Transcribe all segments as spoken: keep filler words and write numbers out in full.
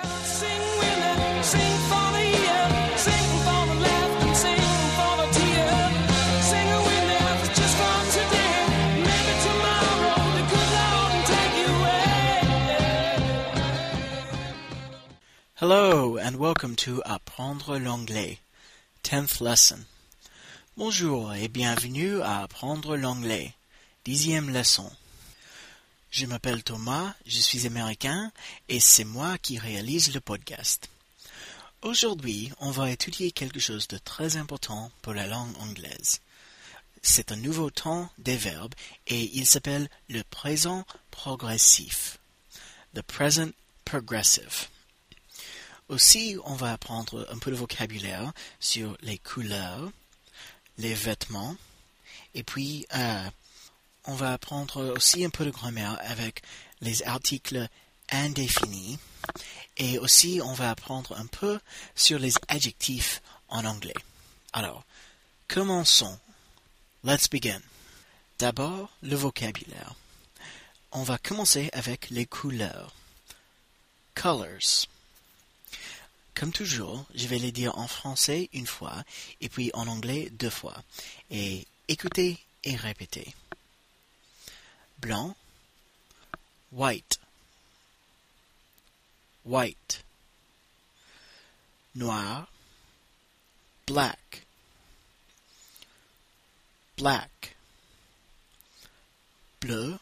Hello and welcome to Apprendre l'anglais, tenth lesson. Bonjour et bienvenue à Apprendre l'anglais, dixième leçon. Je m'appelle Thomas, je suis américain et c'est moi qui réalise le podcast. Aujourd'hui, on va étudier quelque chose de très important pour la langue anglaise. C'est un nouveau temps des verbes et il s'appelle le présent progressif, the present progressive. Aussi, on va apprendre un peu de vocabulaire sur les couleurs, les vêtements, et puis euh, on va apprendre aussi un peu de grammaire avec les articles indéfinis, et aussi on va apprendre un peu sur les adjectifs en anglais. Alors, commençons. Let's begin. D'abord, le vocabulaire. On va commencer avec les couleurs. Colors. Comme toujours, je vais les dire en français une fois et puis en anglais deux fois. Et écoutez et répétez. Blanc, white, white. Noir, black, black. Bleu,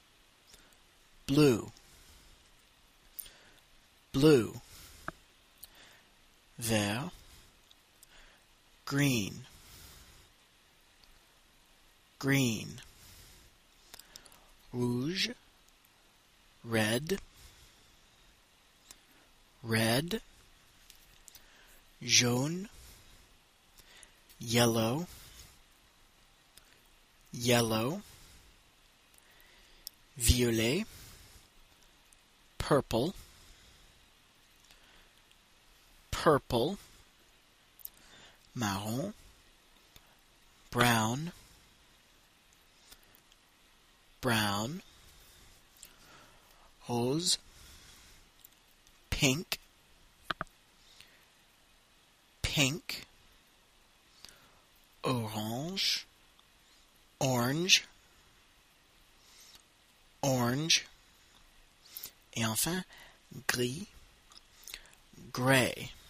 blue, blue. Vert, green, green. Rouge, red, red. Jaune, yellow, yellow. Violet, purple, purple. Marron, brown, brown. Rose, pink, pink. Orange, orange, orange. Et enfin, gris, gray.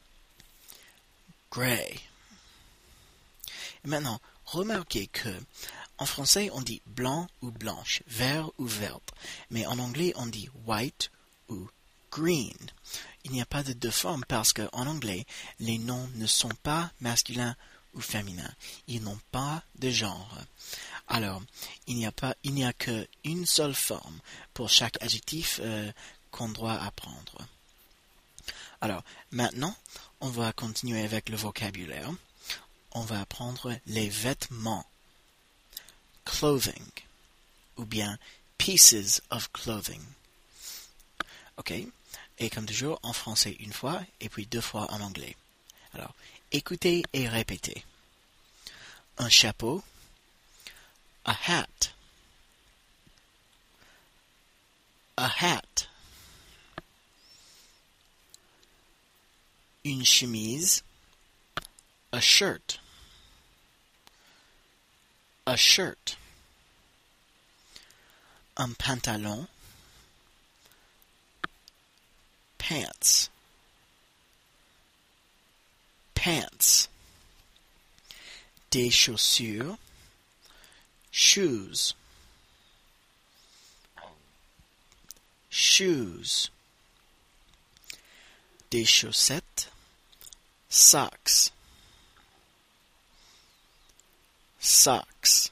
Gray. Et maintenant, remarquez que en français on dit blanc ou blanche, vert ou verte, mais en anglais on dit white ou green. Il n'y a pas de deux formes parce qu'en anglais les noms ne sont pas masculins ou féminins, ils n'ont pas de genre. Alors, il n'y a pas, il n'y a qu'une seule forme pour chaque adjectif euh, qu'on doit apprendre. Alors, maintenant, on va continuer avec le vocabulaire. On va apprendre les vêtements. Clothing. Ou bien pieces of clothing. Ok? Et comme toujours, en français une fois, et puis deux fois en anglais. Alors, écoutez et répétez. Un chapeau. A hat. A hat. Une chemise. A shirt. A shirt. Un pantalon. Pants. Pants. Des chaussures. Shoes. Shoes. Des chaussettes. Socks. Socks.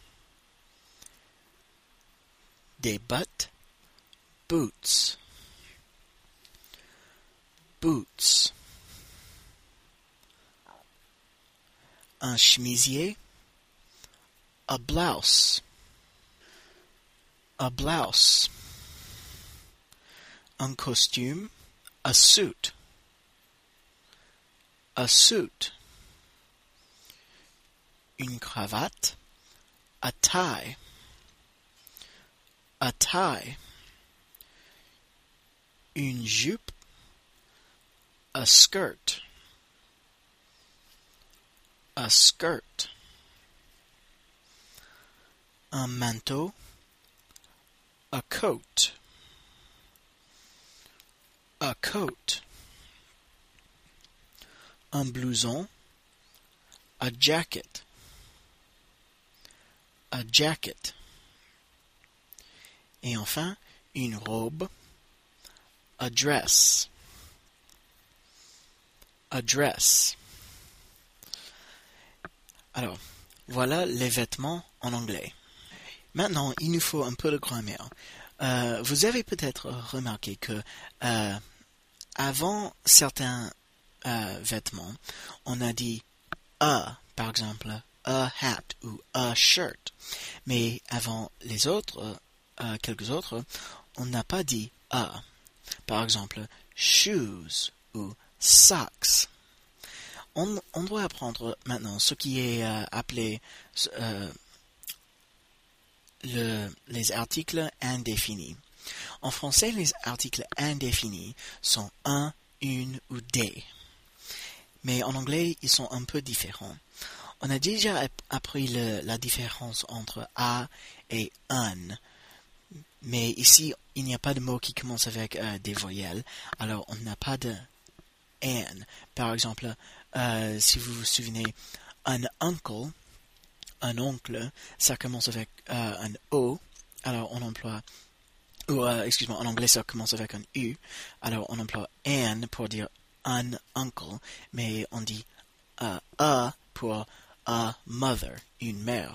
Des bottes. Boots. Boots. Un chemisier. A blouse. A blouse. Un costume. A suit. A suit. Une cravate. A tie. A tie. Une jupe. a skirt, a skirt. Un manteau, a coat, a coat. Un blouson, a jacket, a jacket. Et enfin, une robe, a dress, a dress. Alors, voilà les vêtements en anglais. Maintenant, il nous faut un peu de grammaire. Euh, vous avez peut-être remarqué que euh, avant certains euh, vêtements, on a dit a, par exemple, a hat ou a shirt. Mais avant les autres, euh, quelques autres, on n'a pas dit a. Par exemple, shoes ou socks. On, on doit apprendre maintenant ce qui est euh, appelé euh, le, les articles indéfinis. En français, les articles indéfinis sont un, une ou des. Mais en anglais, ils sont un peu différents. On a déjà appris le, la différence entre a et un. Mais ici, il n'y a pas de mot qui commence avec euh, des voyelles. Alors, on n'a pas de an. Par exemple, euh, si vous vous souvenez, un uncle, un oncle, ça commence avec euh, un O. Alors, on emploie... Ou, euh, excuse-moi, en anglais, ça commence avec un U. Alors, on emploie an pour dire un uncle. Mais on dit euh, a pour a mother, une mère.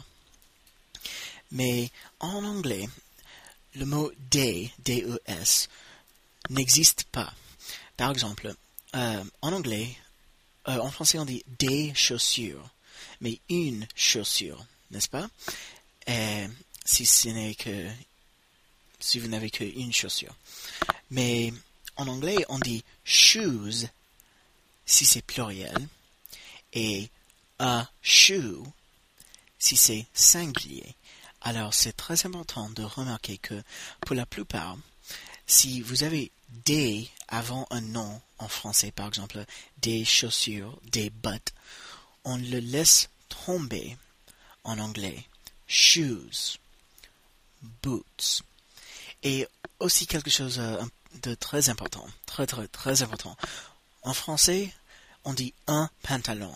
Mais en anglais, le mot des, D E S, n'existe pas. Par exemple, euh, en anglais, euh, en français on dit des chaussures, mais une chaussure, n'est-ce pas? Et si ce n'est que, si vous n'avez qu'une chaussure. Mais en anglais on dit shoes, si c'est pluriel, et a shoe, si c'est singulier. Alors, c'est très important de remarquer que, pour la plupart, si vous avez des avant un nom en français, par exemple, des chaussures, des bottes, on le laisse tomber en anglais. Shoes, boots. Et aussi quelque chose de très important, très très très important. En français, on dit un pantalon.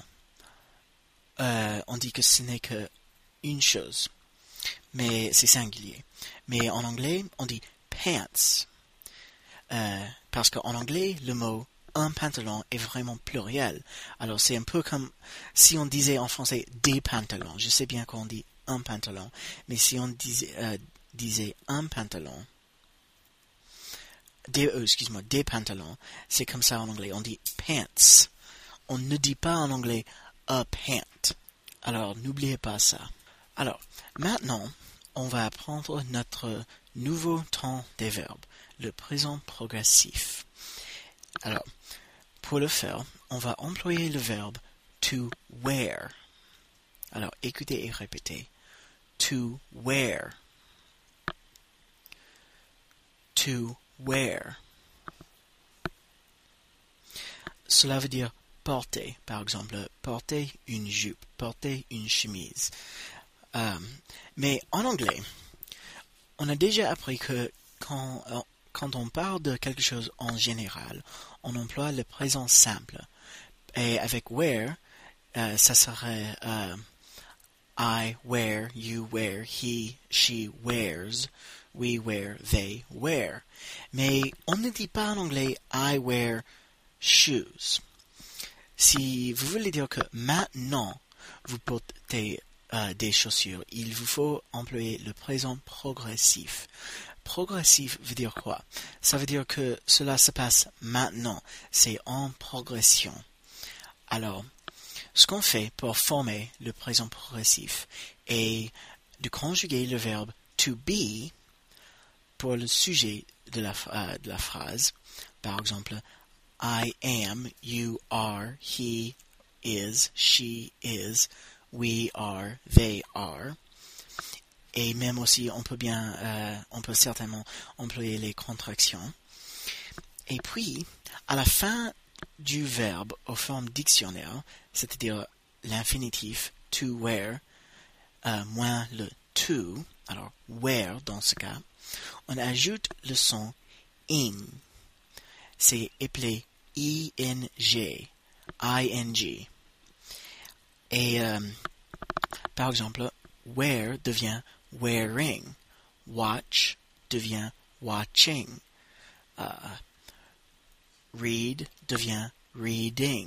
Euh, on dit que ce n'est que une chose. Mais c'est singulier. Mais en anglais, on dit pants. Euh, parce qu'en anglais, le mot un pantalon est vraiment pluriel. Alors c'est un peu comme si on disait en français des pantalons. Je sais bien qu'on dit un pantalon, mais si on disait, euh, disait un pantalon, des, euh, excuse-moi, des pantalons, c'est comme ça en anglais. On dit pants. On ne dit pas en anglais a pant. Alors n'oubliez pas ça. Alors, maintenant, on va apprendre notre nouveau temps des verbes, le présent progressif. Alors, pour le faire, on va employer le verbe to wear. Alors, écoutez et répétez. To wear. To wear. Cela veut dire porter. Par exemple, porter une jupe, porter une chemise. Euh, mais en anglais, on a déjà appris que quand, euh, quand on parle de quelque chose en général, on emploie le présent simple. Et avec wear, euh, ça serait euh, I wear, you wear, he, she wears, we wear, they wear. Mais on ne dit pas en anglais I wear shoes. Si vous voulez dire que maintenant vous portez Euh, des chaussures, il vous faut employer le présent progressif. Progressif veut dire quoi? Ça veut dire que cela se passe maintenant, c'est en progression. Alors, ce qu'on fait pour former le présent progressif est de conjuguer le verbe to be pour le sujet de la, euh, de la phrase. Par exemple, I am, you are, he is, she is, we are, they are. Et même aussi, on peut bien, euh, on peut certainement employer les contractions. Et puis, à la fin du verbe aux formes dictionnaires, c'est-à-dire l'infinitif to wear, euh, moins le to, alors wear dans ce cas, on ajoute le son ing. C'est appelé I N G, I N G. Et euh, par exemple, wear devient wearing, watch devient watching, uh, read devient reading.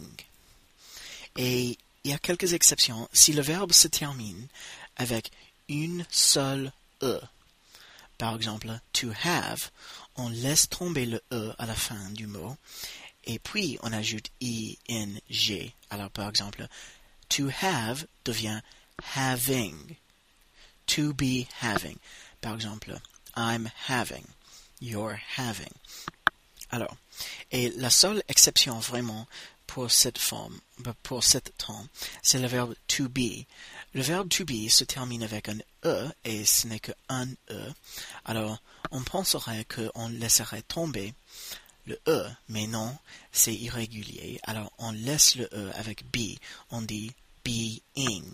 Et il y a quelques exceptions. Si le verbe se termine avec une seule E, par exemple, to have, on laisse tomber le E à la fin du mot, et puis on ajoute I N G. Alors, par exemple, to have devient having. To be having. Par exemple, I'm having. You're having. Alors, et la seule exception vraiment pour cette forme, pour cet temps, c'est le verbe to be. Le verbe to be se termine avec un E et ce n'est qu'un E. Alors, on penserait qu'on laisserait tomber le E, mais non, c'est irrégulier. Alors, on laisse le E avec be. On dit being.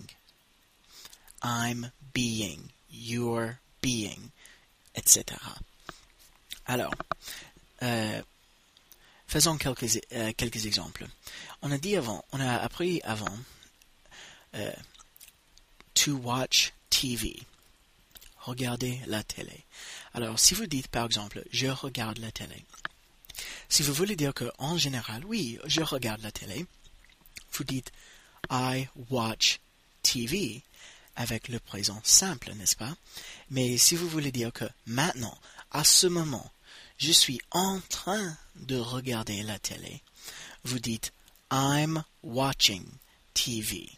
I'm being. You're being. Etc. Alors, euh, faisons quelques, euh, quelques exemples. On a dit avant, on a appris avant euh, to watch T V. Regarder la télé. Alors, si vous dites par exemple, je regarde la télé. Si vous voulez dire que en général, oui, je regarde la télé, vous dites I watch T V avec le présent simple, n'est-ce pas? Mais si vous voulez dire que maintenant, à ce moment, je suis en train de regarder la télé, vous dites I'm watching T V.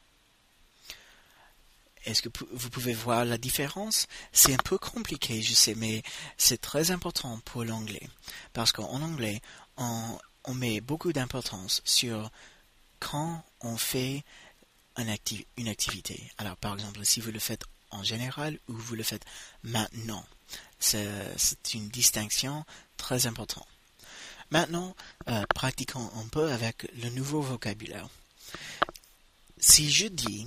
Est-ce que vous pouvez voir la différence? C'est un peu compliqué, je sais, mais c'est très important pour l'anglais. Parce qu'en anglais, on, on met beaucoup d'importance sur quand on fait une, acti- une activité. Alors, par exemple, si vous le faites en général ou vous le faites maintenant, c'est, c'est une distinction très importante. Maintenant, euh, pratiquons un peu avec le nouveau vocabulaire. Si je dis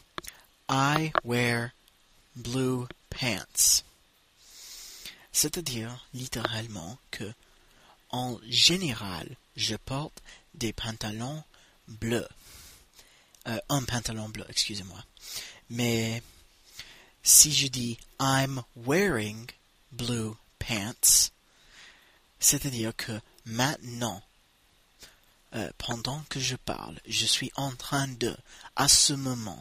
I wear blue pants, c'est-à-dire littéralement que en général, je porte des pantalons bleus. Euh, un pantalon bleu, excusez-moi. Mais si je dis I'm wearing blue pants, c'est-à-dire que maintenant, euh, pendant que je parle, je suis en train de, à ce moment,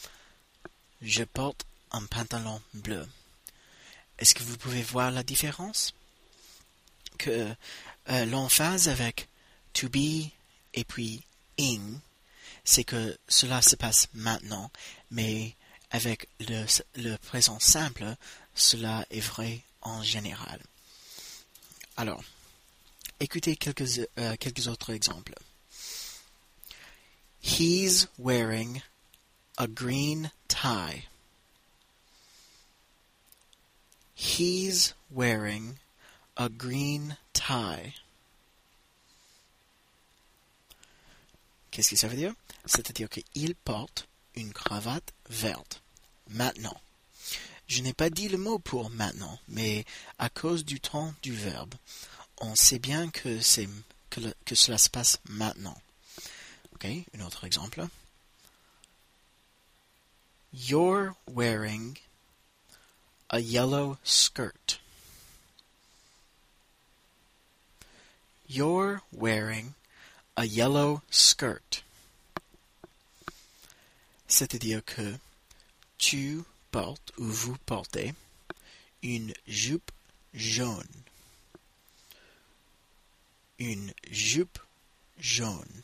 je porte un pantalon bleu. Est-ce que vous pouvez voir la différence? Que euh, l'emphase avec to be et puis ing, c'est que cela se passe maintenant, mais avec le, le présent simple, cela est vrai en général. Alors, écoutez quelques, euh, quelques autres exemples. He's wearing a green tie. He's wearing a green tie. Qu'est-ce que ça veut dire? C'est-à-dire qu'il porte une cravate verte. Maintenant. Je n'ai pas dit le mot pour maintenant, mais à cause du temps du verbe, on sait bien que, c'est, que, le, que cela se passe maintenant. Ok, un autre exemple. You're wearing a yellow skirt. You're wearing a yellow skirt. C'est-à-dire que tu portes ou vous portez une jupe jaune. Une jupe jaune.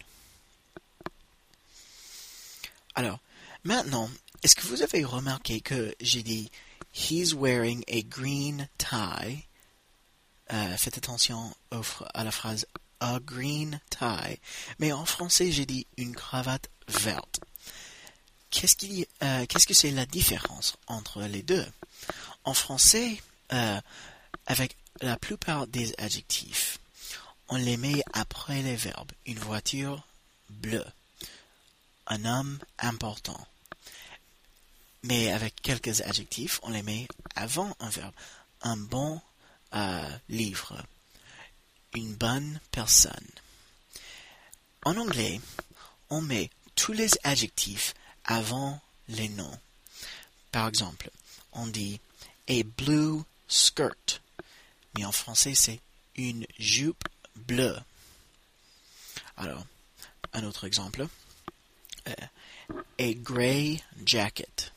Alors, maintenant, est-ce que vous avez remarqué que j'ai dit he's wearing a green tie? Euh, faites attention au, à la phrase a green tie. Mais en français, j'ai dit une cravate verte. Qu'est-ce, qu'il, euh, qu'est-ce que c'est la différence entre les deux? En français, euh, avec la plupart des adjectifs, on les met après les verbes. Une voiture bleue. Un homme important. Mais avec quelques adjectifs, on les met avant un verbe. Un bon euh, livre. Une bonne personne. En anglais, on met tous les adjectifs avant les noms. Par exemple, on dit a blue skirt. Mais en français, c'est une jupe bleue. Alors, un autre exemple. Uh, a gray jacket.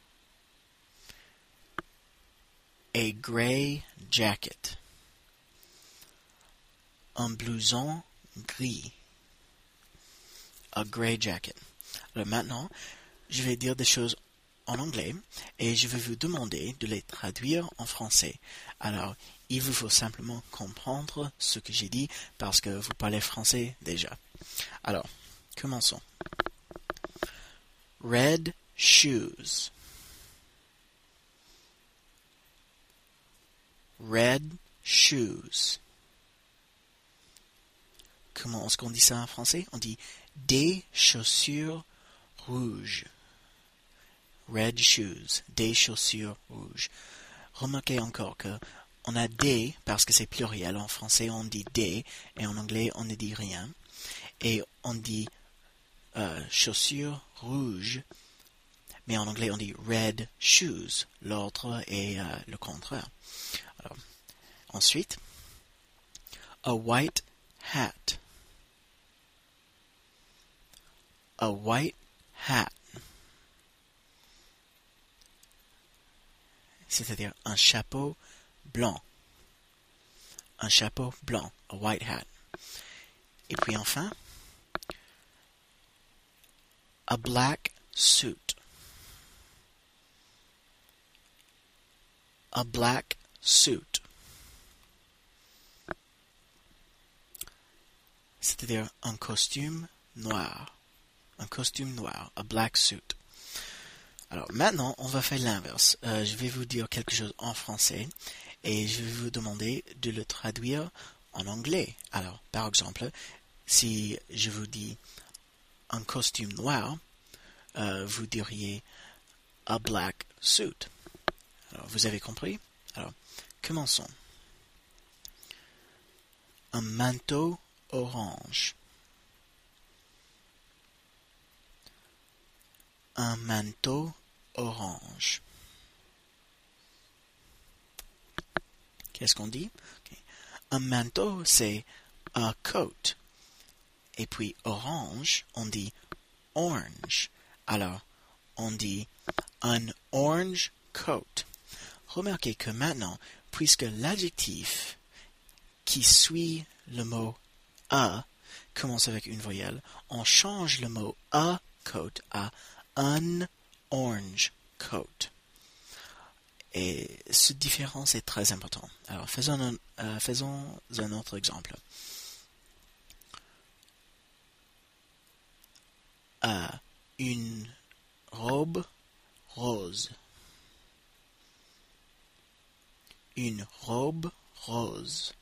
A gray jacket. Un blouson gris. A gray jacket. Alors maintenant, je vais dire des choses en anglais et je vais vous demander de les traduire en français. Alors, il vous faut simplement comprendre ce que j'ai dit parce que vous parlez français déjà. Alors, commençons. Red shoes. Red shoes. Comment est-ce qu'on dit ça en français? On dit des chaussures rouges. Red shoes. Des chaussures rouges. Remarquez encore que on a des parce que c'est pluriel. En français, on dit des et en anglais, on ne dit rien. Et on dit euh, chaussures rouges. Mais en anglais, on dit red shoes. L'autre est euh, le contraire. Alors, ensuite, a white hat. A white hat. C'est-à-dire un chapeau blanc. Un chapeau blanc. A white hat. Et puis enfin, a black suit. A black suit. C'est-à-dire un costume noir. Un costume noir. A black suit. Alors maintenant, on va faire l'inverse. Euh, je vais vous dire quelque chose en français et je vais vous demander de le traduire en anglais. Alors, par exemple, si je vous dis un costume noir, euh, vous diriez a black suit. Alors, vous avez compris? Alors, commençons. Un manteau orange. Un manteau orange. Qu'est-ce qu'on dit? Okay. Un manteau, c'est a coat. Et puis orange, on dit orange. Alors, on dit an orange coat. Remarquez que maintenant, puisque l'adjectif qui suit le mot a commence avec une voyelle, on change le mot a coat à an orange coat. Et cette différence est très importante. Alors, faisons un, euh, faisons un autre exemple. Euh, une robe rose. Une robe rose.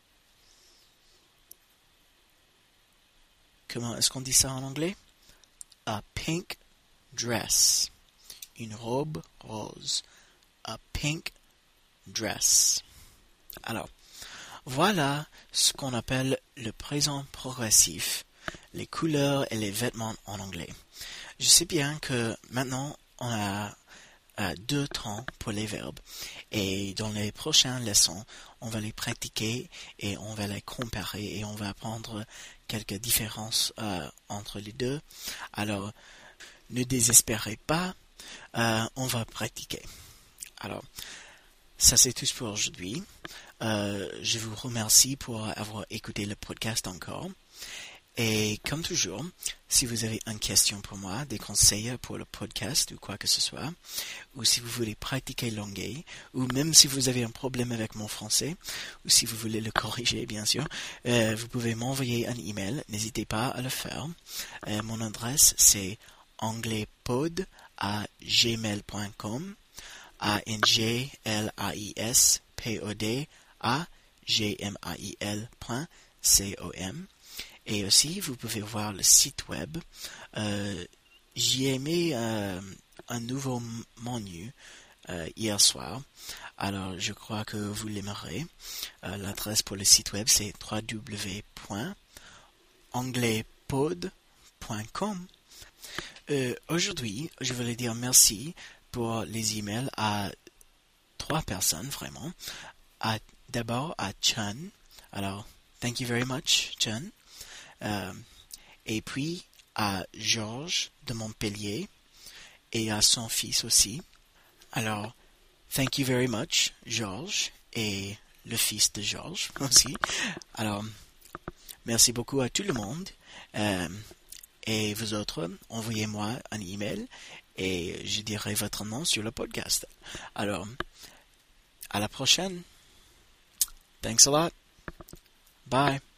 Comment est-ce qu'on dit ça en anglais? A pink dress. Une robe rose. A pink dress. Alors, voilà ce qu'on appelle le présent progressif, les couleurs et les vêtements en anglais. Je sais bien que maintenant, on a euh, deux temps pour les verbes. Et dans les prochaines leçons, on va les pratiquer et on va les comparer et on va apprendre quelques différences euh, entre les deux. Alors, ne désespérez pas, euh, on va pratiquer. Alors, ça c'est tout pour aujourd'hui. Euh, je vous remercie pour avoir écouté le podcast encore. Et comme toujours, si vous avez une question pour moi, des conseils pour le podcast ou quoi que ce soit, ou si vous voulez pratiquer l'anglais, ou même si vous avez un problème avec mon français, ou si vous voulez le corriger, bien sûr, euh, vous pouvez m'envoyer un email. N'hésitez pas à le faire. Euh, mon adresse, c'est anglaispod à gmail point com. A N G L A I S P O D à G M A I L point C O M. Et aussi, vous pouvez voir le site web. Euh, j'y ai mis euh, un nouveau menu euh, hier soir. Alors, je crois que vous l'aimerez. Euh, l'adresse pour le site web, c'est w w w point anglaipod point com. Euh, aujourd'hui, je voulais dire merci pour les emails à trois personnes, vraiment. À, d'abord à Chun. Alors, thank you very much, Chun. Euh, et puis à Georges de Montpellier et à son fils aussi. Alors, thank you very much, Georges, et le fils de Georges aussi. Alors, merci beaucoup à tout le monde. Euh, et vous autres, envoyez-moi un email et je dirai votre nom sur le podcast. Alors, à la prochaine. Thanks a lot. Bye.